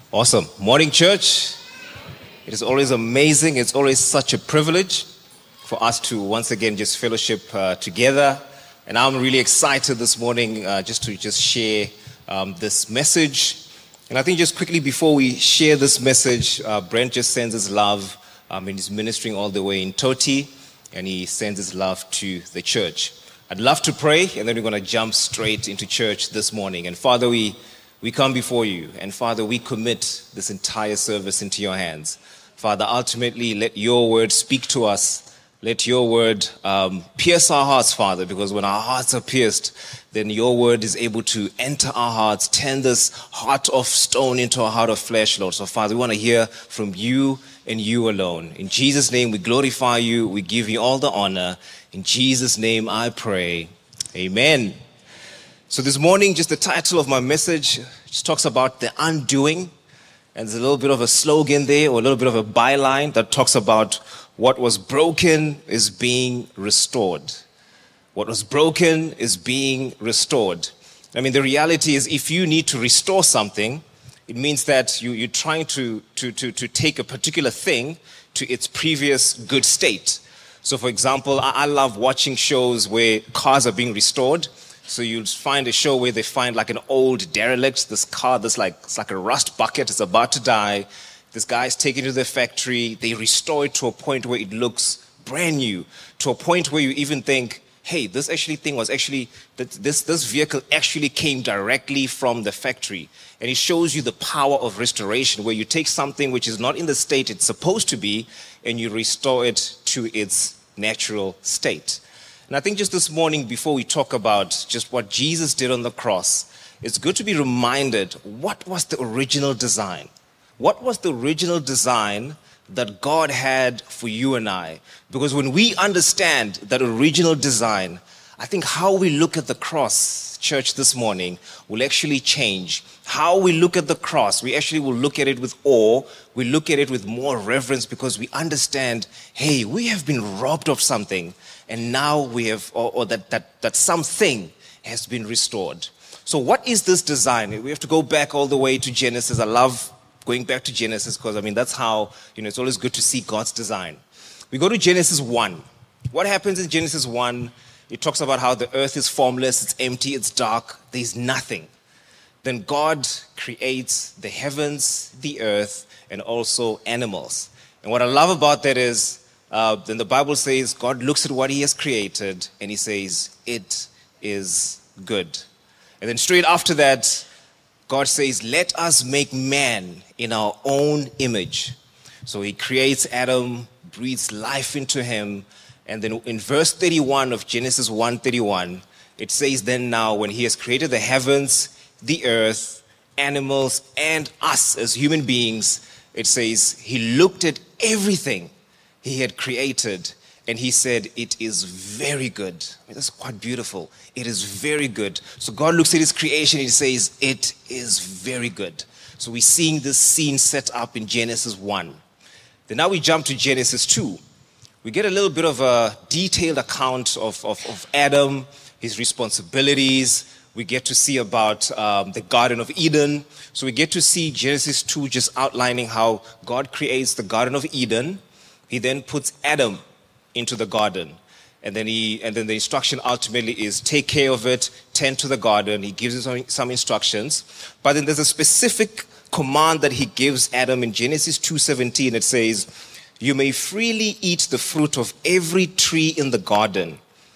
Awesome. Morning, church. It is always amazing. It's always such a privilege for us to once again just fellowship together. And I'm really excited this morning just to share this message. And I think just quickly before we share this message, Brent just sends his love. And he's ministering all the way in Toti, and he sends his love to the church. I'd love to pray, and then we're going to jump straight into church this morning. And Father, we come before you, and Father, we commit this entire service into your hands. Father, ultimately, let your word speak to us. Let your word pierce our hearts, Father, because when our hearts are pierced, then your word is able to enter our hearts, turn this heart of stone into a heart of flesh, Lord. So, Father, we want to hear from you and you alone. In Jesus' name, we glorify you. We give you all the honor. In Jesus' name, I pray. Amen. So this morning, just the title of my message just talks about the undoing. And there's a little bit of a slogan there, or a little bit of a byline that talks about what was broken is being restored. What was broken is being restored. I mean, the reality is if you need to restore something, it means that you're trying to take a particular thing to its previous good state. So for example, I love watching shows where cars are being restored. So you'll find a show where they find like an old derelict, this car it's like a rust bucket, it's about to die. This guy's taken to the factory, they restore it to a point where it looks brand new, to a point where you even think, hey, this vehicle actually came directly from the factory. And it shows you the power of restoration, where you take something which is not in the state it's supposed to be, and you restore it to its natural state. And I think just this morning, before we talk about just what Jesus did on the cross, it's good to be reminded, what was the original design? What was the original design that God had for you and I? Because when we understand that original design, I think how we look at the cross, church, this morning will actually change. How we look at the cross, we actually will look at it with awe. We look at it with more reverence because we understand, hey, we have been robbed of something. And now we have, or that something has been restored. So what is this design? We have to go back all the way to Genesis. I love going back to Genesis because, I mean, that's how, it's always good to see God's design. We go to Genesis 1. What happens in Genesis 1? It talks about how the earth is formless, it's empty, it's dark, there's nothing. Then God creates the heavens, the earth, and also animals. And what I love about that is, then the Bible says God looks at what he has created and he says, it is good. And then straight after that, God says, let us make man in our own image. So he creates Adam, breathes life into him. And then in verse 31 of Genesis 1:31, it says then now when he has created the heavens, the earth, animals, and us as human beings, it says he looked at everything he had created, and he said, it is very good. I mean, that's quite beautiful. It is very good. So God looks at his creation and he says, it is very good. So we're seeing this scene set up in Genesis 1. Then now we jump to Genesis 2. We get a little bit of a detailed account of Adam, his responsibilities. We get to see about the Garden of Eden. So we get to see Genesis 2 just outlining how God creates the Garden of Eden. He then puts Adam into the garden. And then the instruction ultimately is take care of it, tend to the garden. He gives him some instructions. But then there's a specific command that he gives Adam in Genesis 2:17. It says, you may freely eat the fruit of every tree in the garden,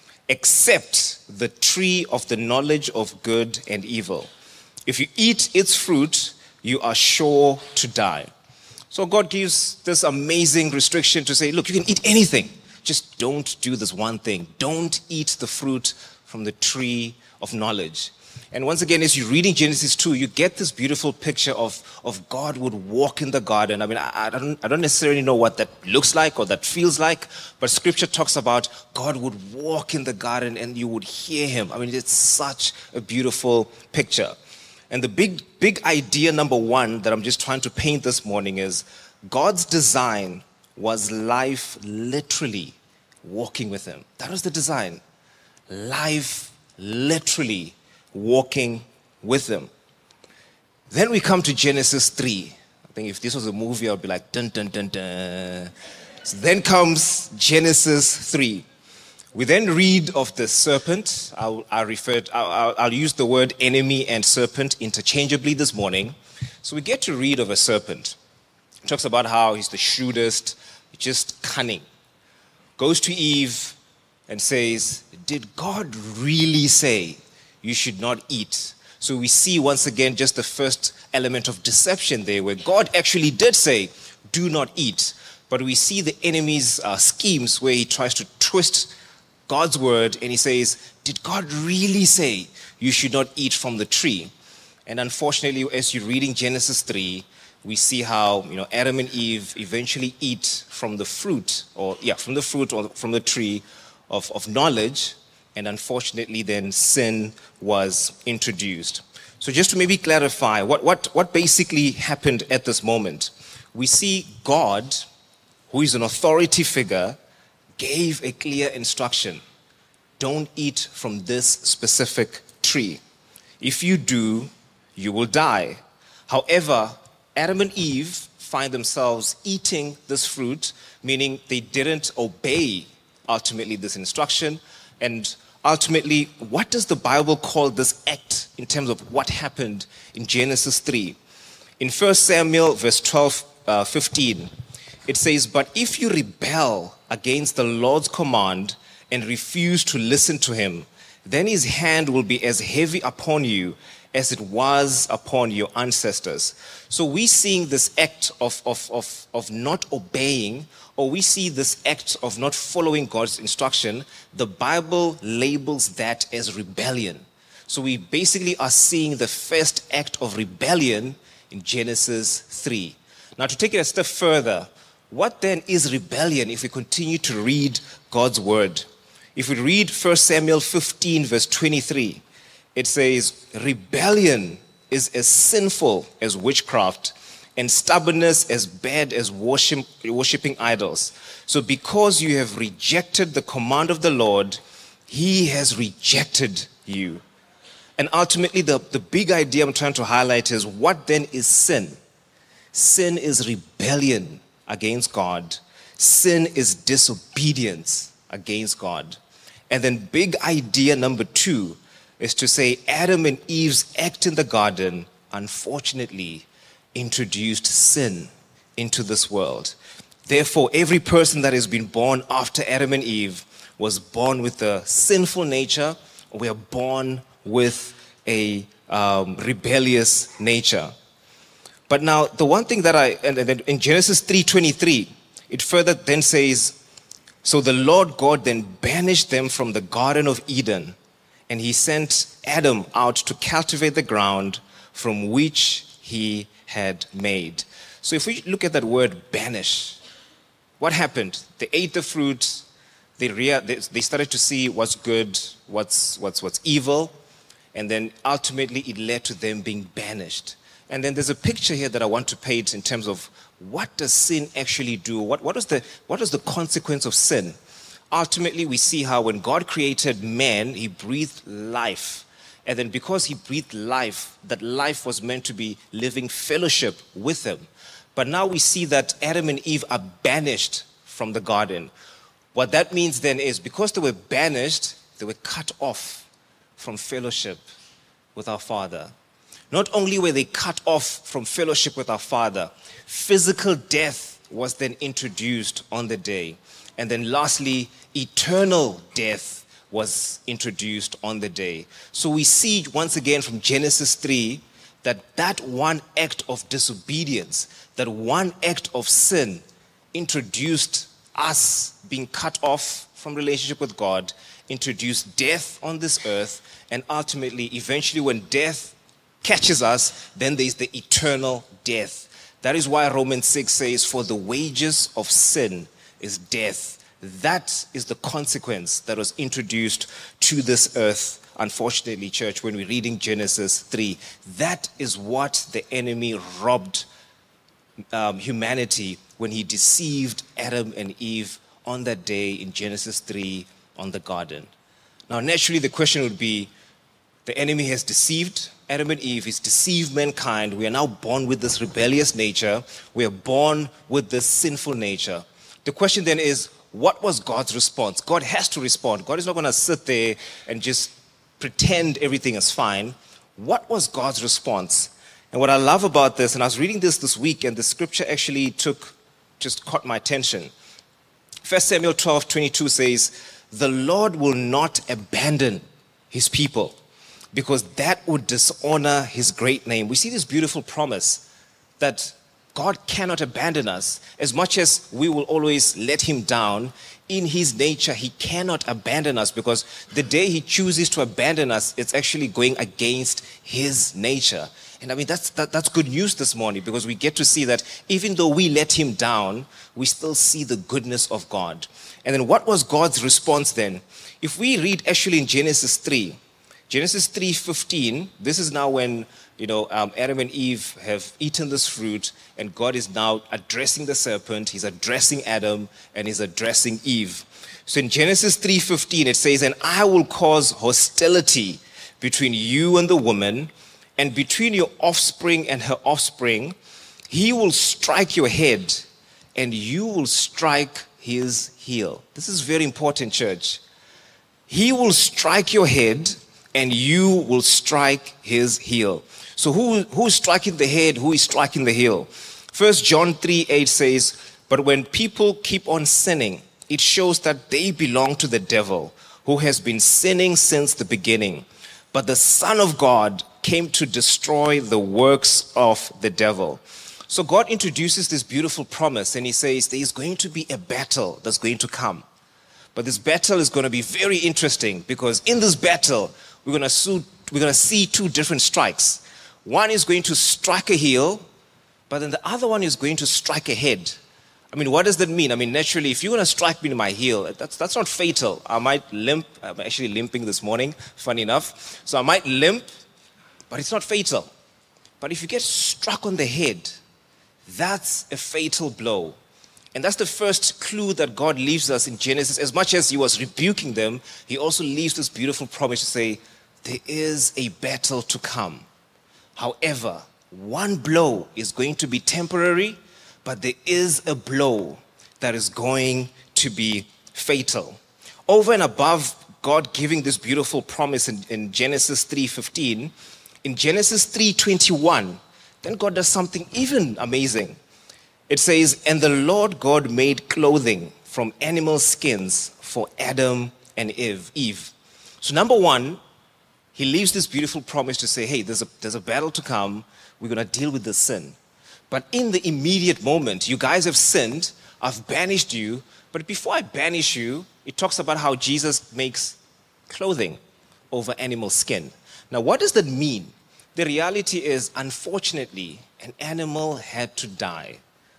except the tree of the knowledge of good and evil. If you eat its fruit, you are sure to die. So God gives this amazing restriction to say, look, you can eat anything. Just don't do this one thing. Don't eat the fruit from the tree of knowledge. And once again, as you're reading Genesis 2, you get this beautiful picture of God would walk in the garden. I mean, I don't necessarily know what that looks like or that feels like, but scripture talks about God would walk in the garden and you would hear him. I mean, it's such a beautiful picture. And the big idea number one that I'm just trying to paint this morning is God's design was life literally walking with him. That was the design. Life literally walking with him. Then we come to Genesis 3. think if this was a movie, I'd be like, dun, dun, dun, dun. So then comes Genesis 3. We then read of the serpent. I'll use the word enemy and serpent interchangeably this morning. So we get to read of a serpent. It talks about how he's the shrewdest, just cunning. Goes to Eve and says, did God really say you should not eat? So we see once again just the first element of deception there, where God actually did say, do not eat. But we see the enemy's schemes where he tries to twist God's word and he says, did God really say you should not eat from the tree? And unfortunately, as you're reading Genesis 3, we see how Adam and Eve eventually eat from the fruit, or from the tree of knowledge, and unfortunately then sin was introduced. So just to maybe clarify what basically happened at this moment, we see God, who is an authority figure, gave a clear instruction. Don't eat from this specific tree. If you do, you will die. However, Adam and Eve find themselves eating this fruit, meaning they didn't obey ultimately this instruction. And ultimately, what does the Bible call this act in terms of what happened in Genesis 3? In 1 Samuel verse 15, it says, but if you rebel against the Lord's command and refuse to listen to him, then his hand will be as heavy upon you as it was upon your ancestors. So we seeing this act of not obeying, or we see this act of not following God's instruction, the Bible labels that as rebellion. So we basically are seeing the first act of rebellion in Genesis 3. Now to take it a step further, what then is rebellion if we continue to read God's word? If we read 1 Samuel 15 verse 23, it says, rebellion is as sinful as witchcraft, and stubbornness as bad as worshiping idols. So because you have rejected the command of the Lord, he has rejected you. And ultimately, the big idea I'm trying to highlight is, what then is sin? Sin is rebellion against God. Sin is disobedience against God. And then big idea number 2 is to say Adam and Eve's act in the garden, unfortunately, introduced sin into this world. Therefore, every person that has been born after Adam and Eve was born with a sinful nature. We are born with a rebellious nature. But now, the one thing that in Genesis 3:23, it further then says, so the Lord God then banished them from the Garden of Eden, and he sent Adam out to cultivate the ground from which he had made. So if we look at that word banish, what happened? They ate the fruit, they started to see what's good, what's evil, and then ultimately it led to them being banished. And then there's a picture here that I want to paint in terms of what does sin actually do? What is the consequence of sin? Ultimately, we see how when God created man, he breathed life. And then because he breathed life, that life was meant to be living fellowship with him. But now we see that Adam and Eve are banished from the garden. What that means then is, because they were banished, they were cut off from fellowship with our Father. Not only were they cut off from fellowship with our Father, physical death was then introduced on the day. And then lastly, eternal death was introduced on the day. So we see once again from Genesis 3 that one act of disobedience, that one act of sin introduced us being cut off from relationship with God, introduced death on this earth, and ultimately, eventually when death catches us, then there's the eternal death. That is why Romans 6 says, for the wages of sin is death. That is the consequence that was introduced to this earth, unfortunately, church, when we're reading Genesis 3. That is what the enemy robbed humanity when he deceived Adam and Eve on that day in Genesis 3 on the garden. Now, naturally, the question would be, the enemy has deceived, Adam and Eve is deceive mankind. We are now born with this rebellious nature. We are born with this sinful nature. The question then is, what was God's response? God has to respond. God is not going to sit there and just pretend everything is fine. What was God's response? And what I love about this, and I was reading this week, and the scripture actually just caught my attention. 1 Samuel 12:22 says, the Lord will not abandon his people, because that would dishonor his great name. We see this beautiful promise that God cannot abandon us. As much as we will always let him down, in his nature, he cannot abandon us, because the day he chooses to abandon us, it's actually going against his nature. And I mean, that's good news this morning, because we get to see that even though we let him down, we still see the goodness of God. And then what was God's response then? If we read actually in Genesis 3:15, this is now when Adam and Eve have eaten this fruit, and God is now addressing the serpent, he's addressing Adam, and he's addressing Eve. So in Genesis 3:15 it says, and I will cause hostility between you and the woman, and between your offspring and her offspring. He will strike your head, and you will strike his heel. This is very important, church. He will strike your head, and you will strike his heel. So who's striking the head? Who is striking the heel? 1 John 3:8 says, but when people keep on sinning, it shows that they belong to the devil, who has been sinning since the beginning. But the Son of God came to destroy the works of the devil. So God introduces this beautiful promise, and he says there is going to be a battle that's going to come. But this battle is going to be very interesting, because in this battle, we're going to see two different strikes. One is going to strike a heel, but then the other one is going to strike a head. I mean, what does that mean? I mean, naturally, if you're going to strike me in my heel, that's not fatal. I might limp. I'm actually limping this morning, funny enough. So I might limp, but it's not fatal. But if you get struck on the head, that's a fatal blow. And that's the first clue that God leaves us in Genesis. As much as he was rebuking them, he also leaves this beautiful promise to say, there is a battle to come. However, one blow is going to be temporary, but there is a blow that is going to be fatal. Over and above God giving this beautiful promise in Genesis 3:15, in Genesis 3:21, then God does something even amazing. It says, and the Lord God made clothing from animal skins for Adam and Eve. So number one, he leaves this beautiful promise to say, hey, there's a battle to come. We're going to deal with the sin. But in the immediate moment, you guys have sinned. I've banished you. But before I banish you, it talks about how Jesus makes clothing over animal skin. Now, what does that mean? The reality is, unfortunately, an animal had to die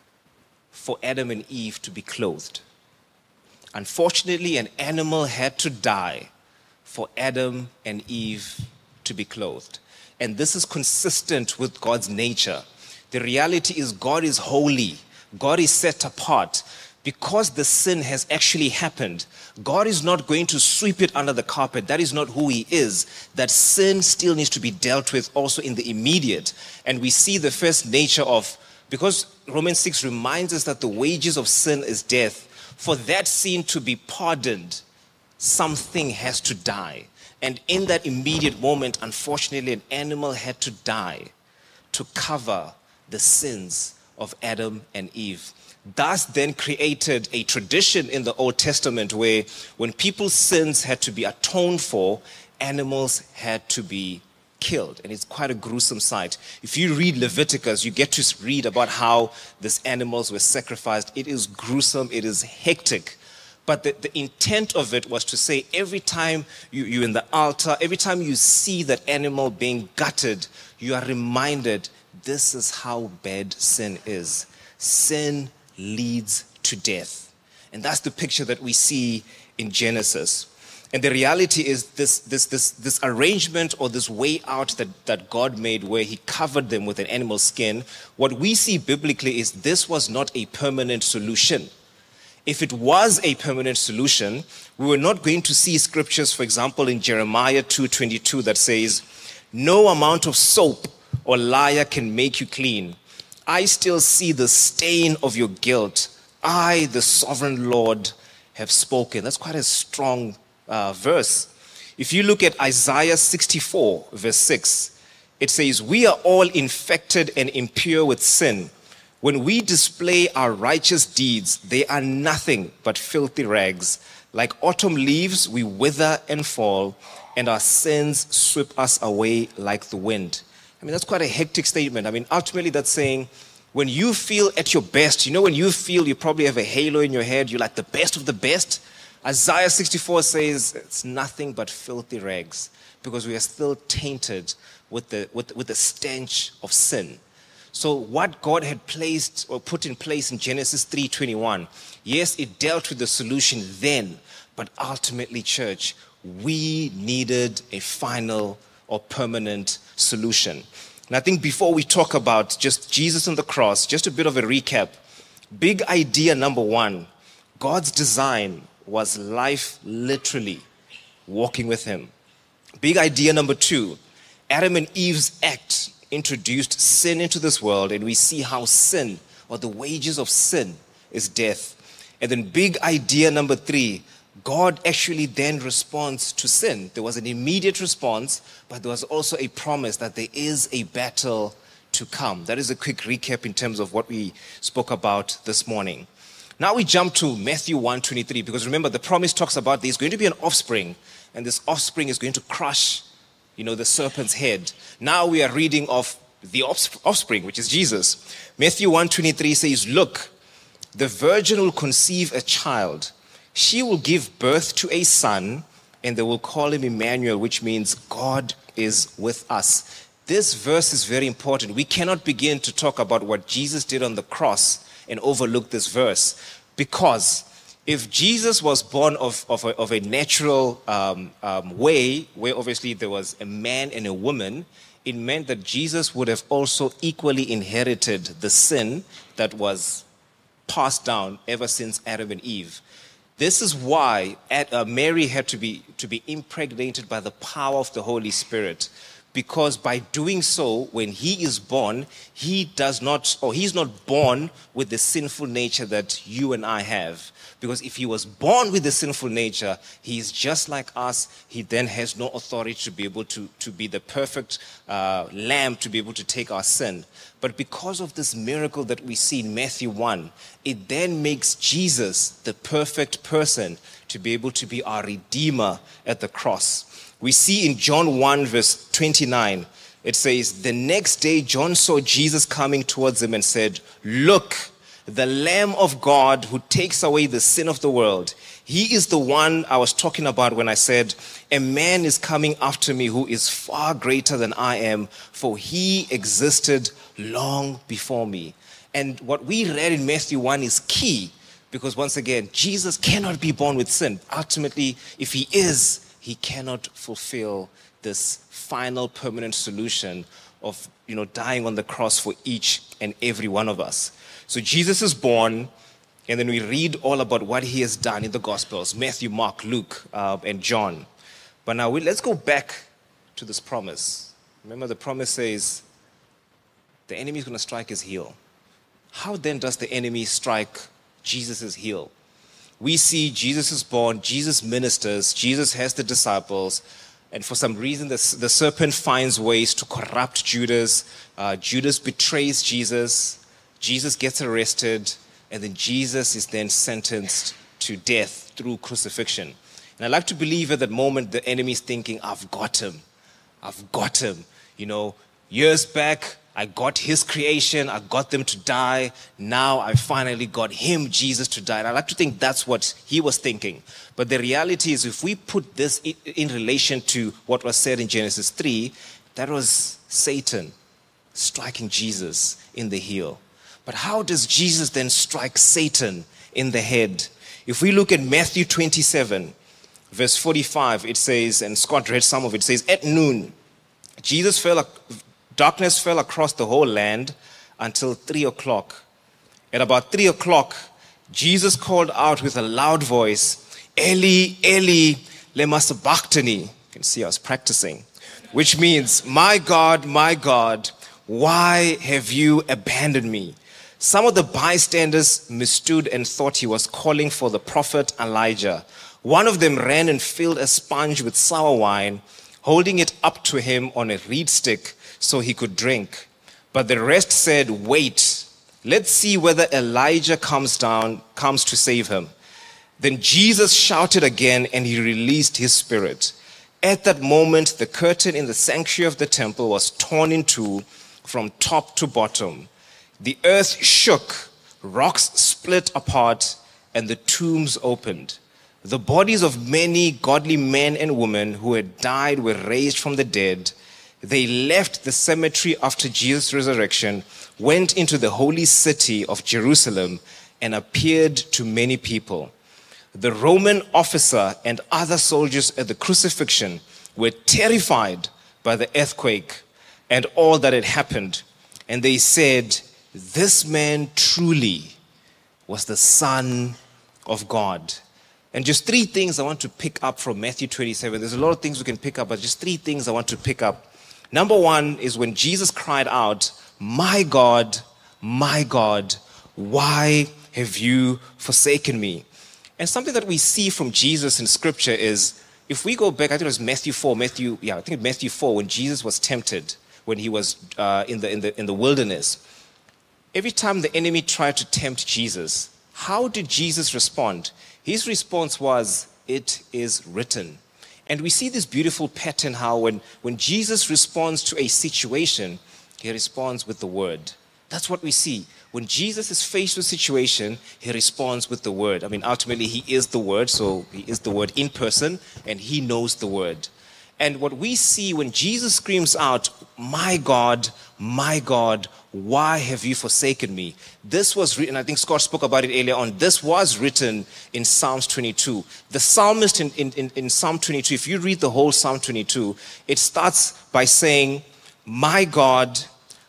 for Adam and Eve to be clothed. Unfortunately, an animal had to die for Adam and Eve to be clothed. And this is consistent with God's nature. The reality is God is holy. God is set apart. Because the sin has actually happened, God is not going to sweep it under the carpet. That is not who he is. That sin still needs to be dealt with also in the immediate. And we see the first nature of, because Romans 6 reminds us that the wages of sin is death. For that sin to be pardoned, something has to die. And in that immediate moment, unfortunately, an animal had to die to cover the sins of Adam and Eve. Thus then created a tradition in the Old Testament where when people's sins had to be atoned for, animals had to be killed. And it's quite a gruesome sight. If you read Leviticus, you get to read about how these animals were sacrificed. It is gruesome. It is hectic. But the intent of it was to say every time you're in the altar, every time you see that animal being gutted, you are reminded this is how bad sin is. Sin leads to death. And that's the picture that we see in Genesis. And the reality is this arrangement or this way out that God made where he covered them with an animal skin, what we see biblically is this was not a permanent solution. If it was a permanent solution, we were not going to see scriptures, for example, in Jeremiah 2:22 that says, No amount of soap or lye can make you clean. I still see the stain of your guilt. I, the sovereign Lord, have spoken. That's quite a strong verse. If you look at Isaiah 64, verse 6, it says, we are all infected and impure with sin. When we display our righteous deeds, they are nothing but filthy rags. Like autumn leaves, we wither and fall, and our sins sweep us away like the wind. I mean, that's quite a hectic statement. I mean, ultimately that's saying, when you feel at your best, when you feel you probably have a halo in your head, you're like the best of the best. Isaiah 64 says it's nothing but filthy rags, because we are still tainted with the stench of sin. So what God had placed or put in place in Genesis 3:21, yes, it dealt with the solution then, but ultimately, church, we needed a final or permanent solution. And I think before we talk about just Jesus on the cross, just a bit of a recap. Big idea number one, God's design was life literally walking with him. Big idea number two, Adam and Eve's act introduced sin into this world, and we see how sin, or the wages of sin, is death. And then big idea number three, God actually then responds to sin. There was an immediate response, but there was also a promise that there is a battle to come. That is a quick recap in terms of what we spoke about this morning. Now we jump to Matthew 1:23, because remember the promise talks about there's going to be an offspring, and this offspring is going to crush the serpent's head. Now we are reading of the offspring, which is Jesus. Matthew 1:23 says, look, the virgin will conceive a child. She will give birth to a son, and they will call him Emmanuel, which means God is with us. This verse is very important. We cannot begin to talk about what Jesus did on the cross and overlook this verse, because if Jesus was born of a natural way, where obviously there was a man and a woman, it meant that Jesus would have also equally inherited the sin that was passed down ever since Adam and Eve. This is why Mary had to be impregnated by the power of the Holy Spirit, because by doing so, when he is born, he's not born with the sinful nature that you and I have. Because if he was born with the sinful nature, he is just like us. He then has no authority to be able to be the perfect lamb to be able to take our sin. But because of this miracle that we see in Matthew 1, it then makes Jesus the perfect person to be able to be our Redeemer at the cross. We see in John 1 verse 29, it says, the next day John saw Jesus coming towards him and said, look, the Lamb of God who takes away the sin of the world. He is the one I was talking about when I said, a man is coming after me who is far greater than I am, for he existed long before me. And what we read in Matthew 1 is key, because once again, Jesus cannot be born with sin. Ultimately, if he is, he cannot fulfill this final permanent solution of dying on the cross for each and every one of us. So Jesus is born, and then we read all about what he has done in the Gospels, Matthew, Mark, Luke, and John. But now let's go back to this promise. Remember, the promise says the enemy is going to strike his heel. How then does the enemy strike Jesus' heel? We see Jesus is born, Jesus ministers, Jesus has the disciples, and for some reason the serpent finds ways to corrupt Judas. Judas betrays Jesus. Jesus gets arrested, and then Jesus is then sentenced to death through crucifixion. And I like to believe at that moment the enemy is thinking, I've got him. I've got him. Years back, I got his creation. I got them to die. Now I finally got him, Jesus, to die. And I like to think that's what he was thinking. But the reality is, if we put this in relation to what was said in Genesis 3, that was Satan striking Jesus in the heel. But how does Jesus then strike Satan in the head? If we look at Matthew 27, verse 45, it says, and Scott read some of it, says, at noon, darkness fell across the whole land until 3 o'clock. At about 3 o'clock, Jesus called out with a loud voice, Eli, Eli, lema sabachthani. You can see I was practicing. which means, my God, why have you abandoned me? Some of the bystanders mistook and thought he was calling for the prophet Elijah. One of them ran and filled a sponge with sour wine, holding it up to him on a reed stick so he could drink. But the rest said, wait, let's see whether Elijah comes to save him. Then Jesus shouted again, and he released his spirit. At that moment, the curtain in the sanctuary of the temple was torn in two from top to bottom. The earth shook, rocks split apart, and the tombs opened. The bodies of many godly men and women who had died were raised from the dead. They left the cemetery after Jesus' resurrection, went into the holy city of Jerusalem, and appeared to many people. The Roman officer and other soldiers at the crucifixion were terrified by the earthquake and all that had happened. And they said, this man truly was the Son of God. And just three things I want to pick up from Matthew 27. There's a lot of things we can pick up, but just three things I want to pick up. Number one is when Jesus cried out, my God, why have you forsaken me? And something that we see from Jesus in Scripture is, if we go back, I think it was Matthew 4, when Jesus was tempted, when he was in the wilderness. Every time the enemy tried to tempt Jesus, how did Jesus respond? His response was, it is written. And we see this beautiful pattern how when Jesus responds to a situation, he responds with the word. That's what we see. When Jesus is faced with a situation, he responds with the word. I mean, ultimately, he is the word, so he is the word in person, and he knows the word. And what we see when Jesus screams out, my God, why have you forsaken me? This was written, I think Scott spoke about it earlier on, this was written in Psalms 22. The psalmist in Psalm 22, if you read the whole Psalm 22, it starts by saying, my God,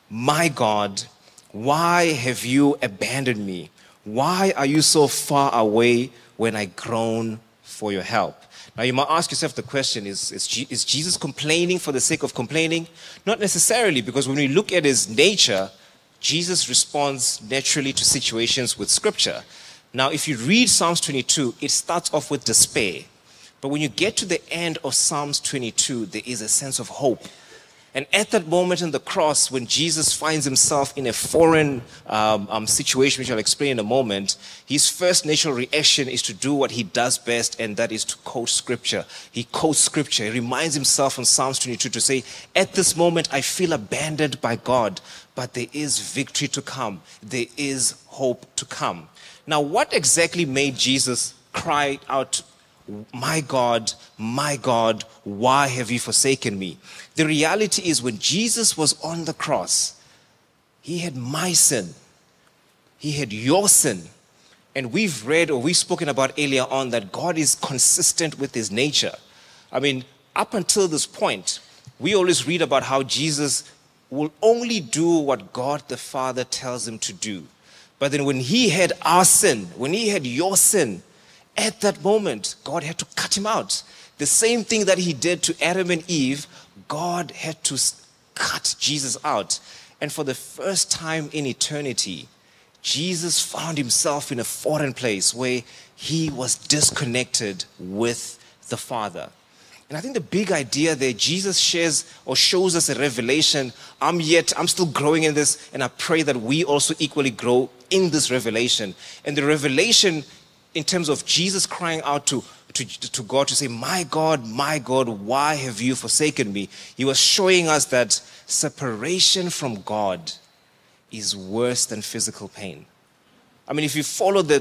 why have you abandoned me? Why are you so far away when I groan for your help? Now you might ask yourself the question, is Jesus complaining for the sake of complaining? Not necessarily, because when we look at his nature, Jesus responds naturally to situations with Scripture. Now if you read Psalms 22, it starts off with despair. But when you get to the end of Psalms 22, there is a sense of hope. And at that moment on the cross, when Jesus finds himself in a foreign situation, which I'll explain in a moment, his first natural reaction is to do what he does best, and that is to quote Scripture. He quotes Scripture. He reminds himself in Psalms 22 to say, at this moment I feel abandoned by God, but there is victory to come. There is hope to come. Now, what exactly made Jesus cry out, my God, why have you forsaken me? The reality is when Jesus was on the cross, he had my sin. He had your sin. And we've read or we've spoken about earlier on that God is consistent with his nature. I mean, up until this point, we always read about how Jesus will only do what God the Father tells him to do. But then when he had our sin, when he had your sin, at that moment, God had to cut him out. The same thing that he did to Adam and Eve, God had to cut Jesus out. And for the first time in eternity, Jesus found himself in a foreign place where he was disconnected with the Father. And I think the big idea there, Jesus shares or shows us a revelation. I'm still growing in this, and I pray that we also equally grow in this revelation. And the revelation in terms of Jesus crying out to God to say, my God, why have you forsaken me? He was showing us that separation from God is worse than physical pain. I mean, if you follow the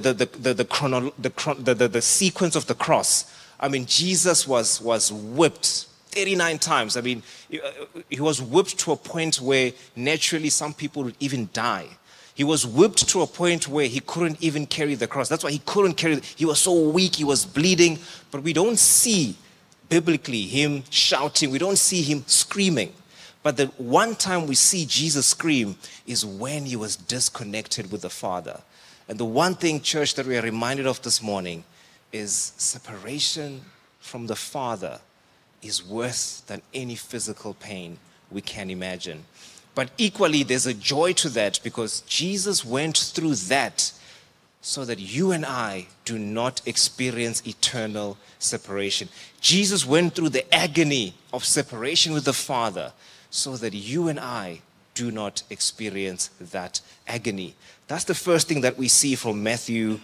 sequence of the cross, I mean, Jesus was whipped 39 times. I mean, he was whipped to a point where naturally some people would even die. He was whipped to a point where he couldn't even carry the cross. That's why he couldn't carry it. He was so weak, he was bleeding. But we don't see biblically him shouting. We don't see him screaming. But the one time we see Jesus scream is when he was disconnected with the Father. And the one thing, church, that we are reminded of this morning is separation from the Father is worse than any physical pain we can imagine. But equally, there's a joy to that because Jesus went through that so that you and I do not experience eternal separation. Jesus went through the agony of separation with the Father so that you and I do not experience that agony. That's the first thing that we see from Matthew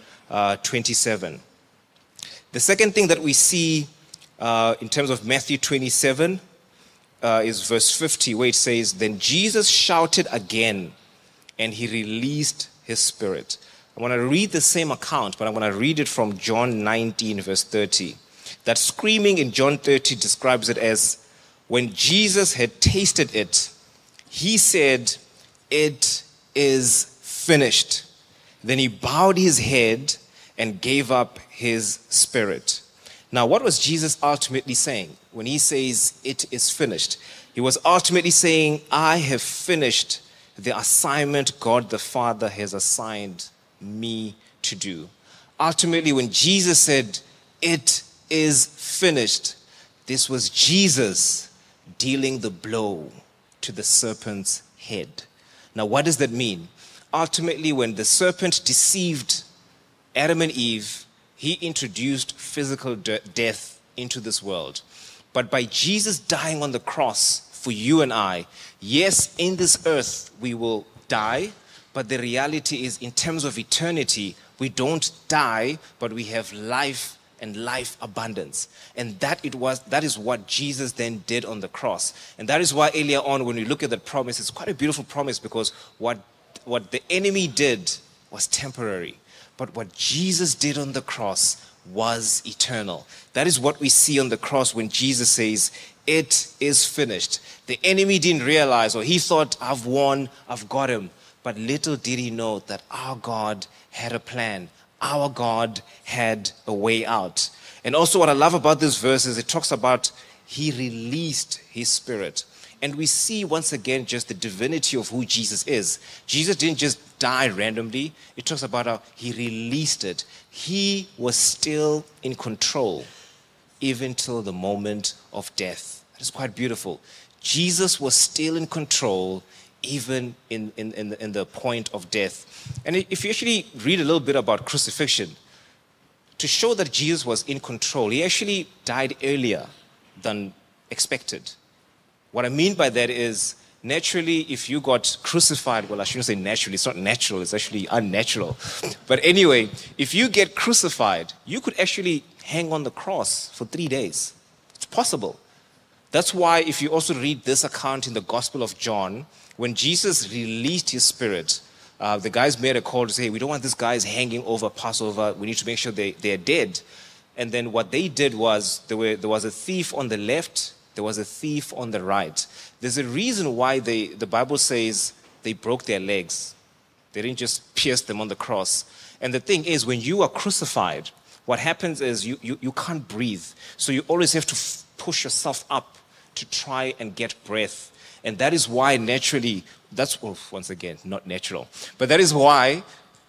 27. The second thing that we see in terms of Matthew 27 is verse 50, where it says, "Then Jesus shouted again, and he released his spirit." I want to read the same account, but I want to read it from John 19, verse 30. That screaming in John 30 describes it as, when Jesus had tasted it, he said, "It is finished." Then he bowed his head and gave up his spirit. Now, what was Jesus ultimately saying when he says, "It is finished"? He was ultimately saying, I have finished the assignment God the Father has assigned me to do. Ultimately, when Jesus said, "It is finished," this was Jesus dealing the blow to the serpent's head. Now, what does that mean? Ultimately, when the serpent deceived Adam and Eve, he introduced physical death into this world. But by Jesus dying on the cross for you and I, yes, in this earth we will die, but the reality is, in terms of eternity, we don't die, but we have life and life abundance. And that is what Jesus then did on the cross. And that is why earlier on, when we look at that promise, it's quite a beautiful promise, because what the enemy did was temporary. But what Jesus did on the cross was eternal. That is what we see on the cross when Jesus says, "It is finished." The enemy didn't realize, or he thought, "I've won, I've got him." But little did he know that our God had a plan. Our God had a way out. And also what I love about this verse is it talks about he released his spirit. And we see once again just the divinity of who Jesus is. Jesus didn't just die randomly. It talks about how he released it. He was still in control even till the moment of death. That is quite beautiful. Jesus was still in control even in the point of death. And if you actually read a little bit about crucifixion, to show that Jesus was in control, he actually died earlier than expected. What I mean by that is, naturally, if you got crucified, well, I shouldn't say naturally, it's not natural, it's actually unnatural. But anyway, if you get crucified, you could actually hang on the cross for 3 days. It's possible. That's why if you also read this account in the Gospel of John, when Jesus released his spirit, the guys made a call to say, "We don't want these guys hanging over Passover. We need to make sure they're dead." And then what they did was, there was a thief on the left, there was a thief on the right. There's a reason why the Bible says they broke their legs. They didn't just pierce them on the cross. And the thing is, when you are crucified, what happens is you can't breathe. So you always have to push yourself up to try and get breath. And that is why naturally, once again, not natural. But that is why,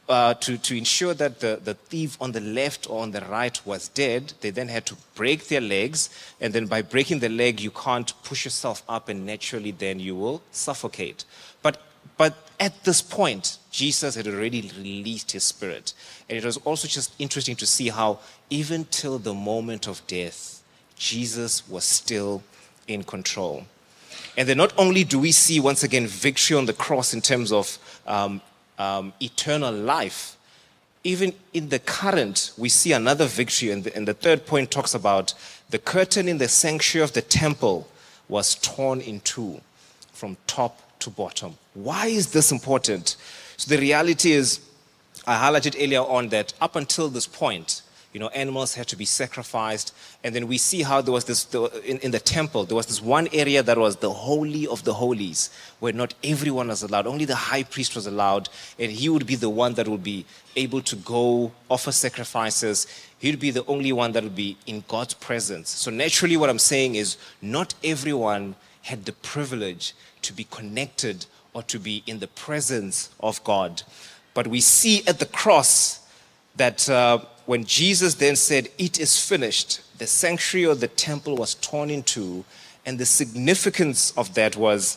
to ensure that the thief on the left or on the right was dead, they then had to break their legs. And then by breaking the leg, you can't push yourself up, and naturally then you will suffocate. But at this point, Jesus had already released his spirit. And it was also just interesting to see how even till the moment of death, Jesus was still in control. And then not only do we see, once again, victory on the cross in terms of eternal life, even in the current, we see another victory. And the third point talks about the curtain in the sanctuary of the temple was torn in two from top to bottom. Why is this important? So the reality is, I highlighted earlier on that up until this point, animals had to be sacrificed. And then we see how there was this, in the temple, there was this one area that was the Holy of the Holies, where not everyone was allowed. Only the high priest was allowed. And he would be the one that would be able to go offer sacrifices. He would be the only one that would be in God's presence. So naturally what I'm saying is, not everyone had the privilege to be connected or to be in the presence of God. But we see at the cross that when Jesus then said, "It is finished," the sanctuary or the temple was torn in two, and the significance of that was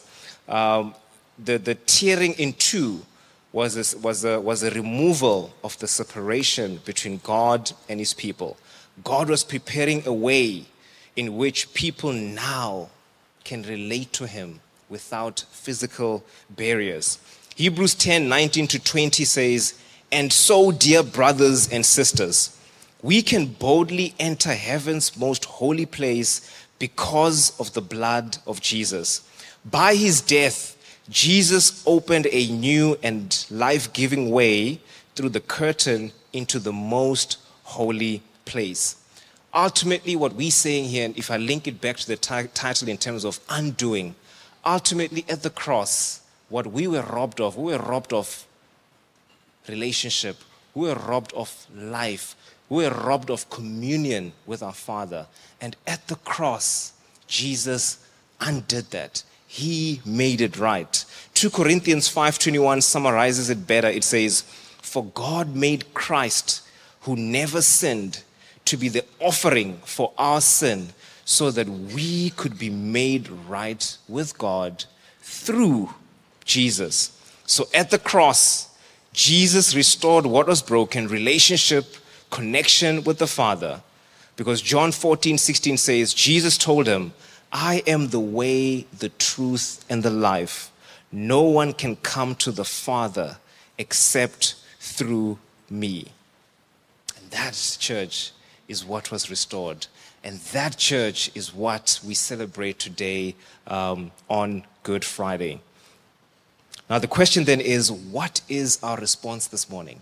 the tearing in two was a removal of the separation between God and his people. God was preparing a way in which people now can relate to him without physical barriers. Hebrews 10:19-20 says, "And so, dear brothers and sisters, we can boldly enter heaven's most holy place because of the blood of Jesus. By his death, Jesus opened a new and life-giving way through the curtain into the most holy place." Ultimately, what we're saying here, and if I link it back to the title in terms of undoing, ultimately at the cross, what we were robbed of relationship, we were robbed of life, we were robbed of communion with our Father. And at the cross, Jesus undid that. He made it right. 2 Corinthians 5:21 summarizes it better. It says, "For God made Christ, who never sinned, to be the offering for our sin, so that we could be made right with God through Jesus." So at the cross, Jesus restored what was broken: relationship, connection with the Father. Because John 14:16 says, Jesus told him, "I am the way, the truth, and the life. No one can come to the Father except through me." And that, church, is what was restored. And that, church, is what we celebrate today on Good Friday. Now, the question then is, what is our response this morning?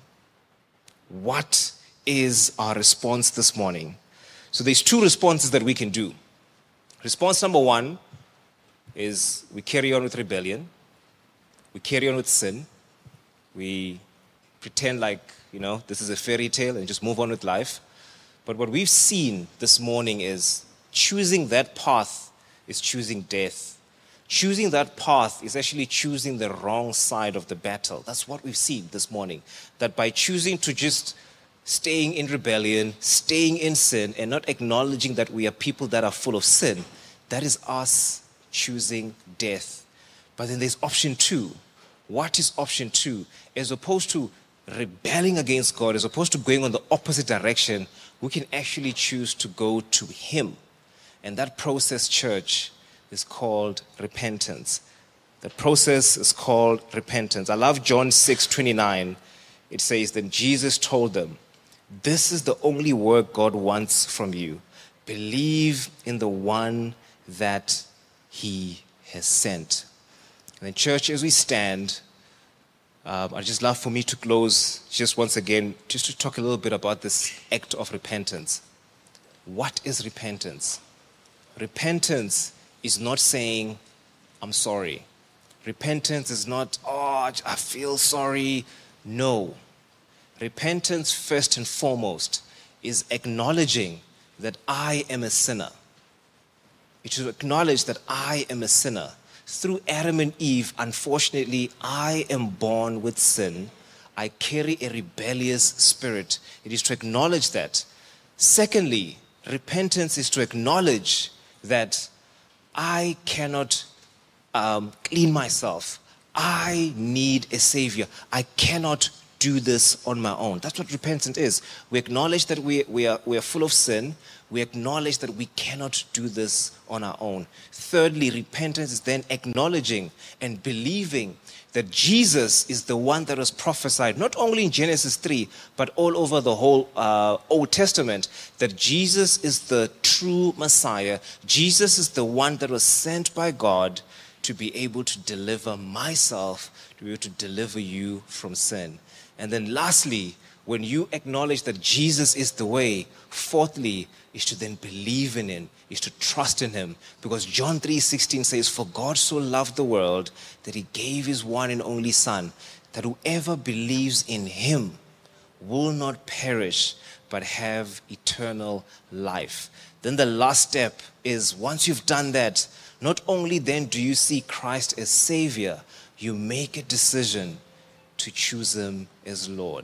What is our response this morning? So there's two responses that we can do. Response number one is we carry on with rebellion. We carry on with sin. We pretend like, this is a fairy tale and just move on with life. But what we've seen this morning is choosing that path is choosing death. Choosing that path is actually choosing the wrong side of the battle. That's what we've seen this morning. That by choosing to just staying in rebellion, staying in sin, and not acknowledging that we are people that are full of sin, that is us choosing death. But then there's option two. What is option two? As opposed to rebelling against God, as opposed to going on the opposite direction, we can actually choose to go to him. And that process, church, is called repentance. The process is called repentance. I love John 6:29. It says, "Then Jesus told them, 'This is the only work God wants from you. Believe in the one that he has sent.'" And then, church, as we stand, I'd just love for me to close just once again, just to talk a little bit about this act of repentance. What is repentance? Repentance is not saying, "I'm sorry." Repentance is not, "Oh, I feel sorry." No. Repentance, first and foremost, is acknowledging that I am a sinner. It is to acknowledge that I am a sinner. Through Adam and Eve, unfortunately, I am born with sin. I carry a rebellious spirit. It is to acknowledge that. Secondly, repentance is to acknowledge that I cannot clean myself. I need a savior. I cannot do this on my own. That's what repentance is. We acknowledge that we are full of sin. We acknowledge that we cannot do this on our own. Thirdly, repentance is then acknowledging and believing that Jesus is the one that was prophesied, not only in Genesis 3, but all over the whole Old Testament, that Jesus is the true Messiah. Jesus is the one that was sent by God to be able to deliver myself, to be able to deliver you from sin. And then lastly, when you acknowledge that Jesus is the way, fourthly, is to then believe in him, is to trust in him. Because John 3:16 says, "For God so loved the world that he gave his one and only Son, that whoever believes in him will not perish, but have eternal life." Then the last step is, once you've done that, not only then do you see Christ as Savior, you make a decision to choose him as Lord.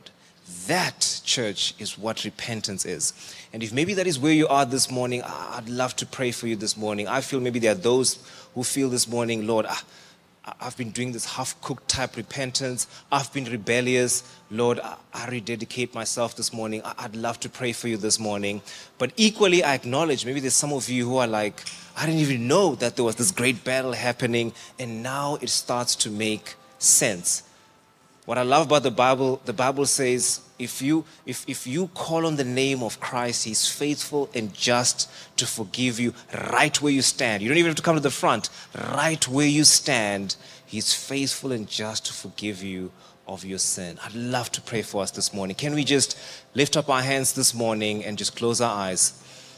That, church, is what repentance is. And if maybe that is where you are this morning, I'd love to pray for you this morning. I feel maybe there are those who feel this morning, Lord, I've been doing this half-cooked type repentance. I've been rebellious. Lord, I rededicate myself this morning. I'd love to pray for you this morning. But equally, I acknowledge maybe there's some of you who are like, I didn't even know that there was this great battle happening, and now it starts to make sense. What I love about the Bible says, if you call on the name of Christ, He's faithful and just to forgive you right where you stand. You don't even have to come to the front. Right where you stand, He's faithful and just to forgive you of your sin. I'd love to pray for us this morning. Can we just lift up our hands this morning and just close our eyes?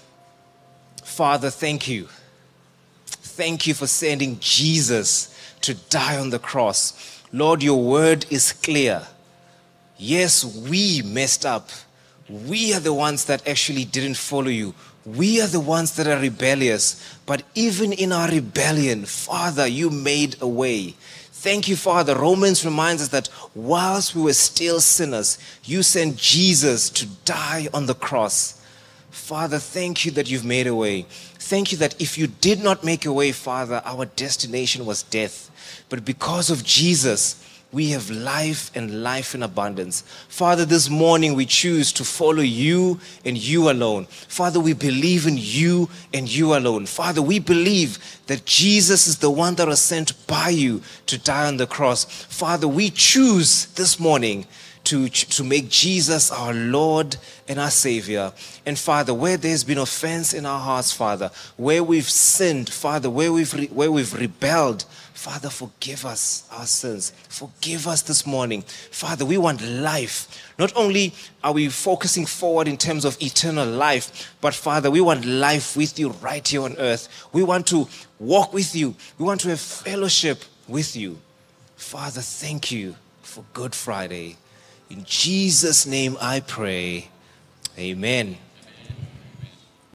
Father, thank you. Thank you for sending Jesus to die on the cross. Lord, your word is clear. Yes, we messed up. We are the ones that actually didn't follow you. We are the ones that are rebellious. But even in our rebellion, Father, you made a way. Thank you, Father. Romans reminds us that whilst we were still sinners, you sent Jesus to die on the cross. Father, thank you that you've made a way. Thank you that if you did not make a way, Father, our destination was death. But because of Jesus, we have life and life in abundance. Father, this morning we choose to follow you and you alone. Father, we believe in you and you alone. Father, we believe that Jesus is the one that was sent by you to die on the cross. Father, we choose this morning to make Jesus our Lord and our Savior. And Father, where there's been offense in our hearts, Father, where we've sinned, Father, where we've rebelled, Father, forgive us our sins. Forgive us this morning. Father, we want life. Not only are we focusing forward in terms of eternal life, but Father, we want life with you right here on earth. We want to walk with you. We want to have fellowship with you. Father, thank you for Good Friday. In Jesus' name I pray. Amen.